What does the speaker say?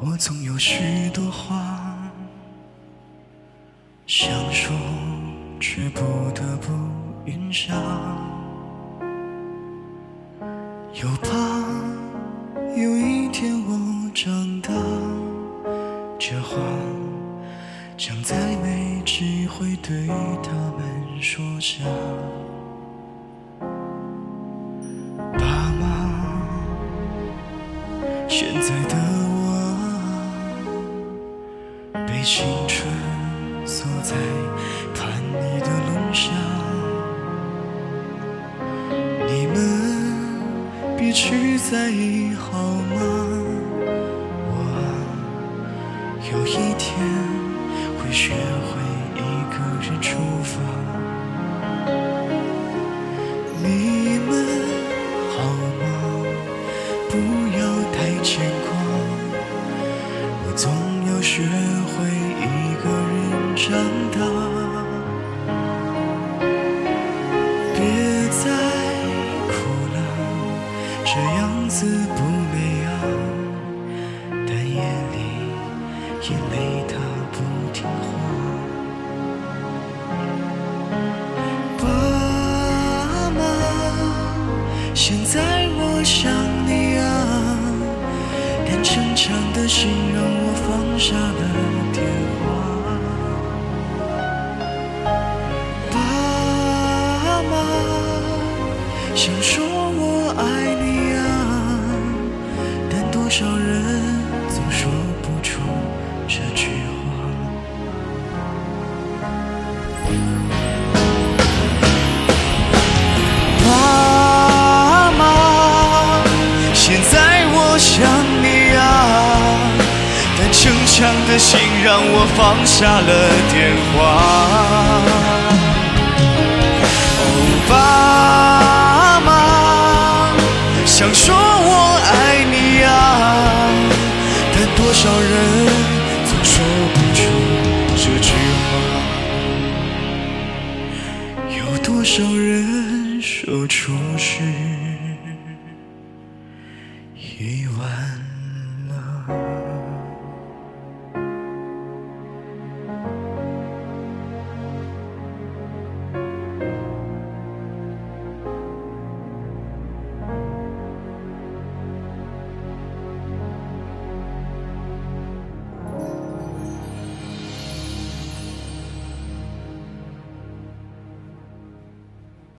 我总有许多话想说，却不得不咽下，又怕有一天我长大，这话将再没机会对他们说下。爸妈，现在的被青春锁在叛逆的路上，你们别去在意好吗？我有一天会学会一个人出发，你们好吗？不要太牵挂，我总要学会一个人长大，别再哭了，这样子不美啊，但夜里眼泪它不听话。爸妈，现在我想你啊，但逞强的心让我放下了电话。爸妈，想说我爱你啊，但多少人总说不出这句话。爸妈，现在我想你啊，但逞强的心让我放下了电话。爸妈，想说我爱你啊，但多少人总说不出这句话，有多少人说出是一万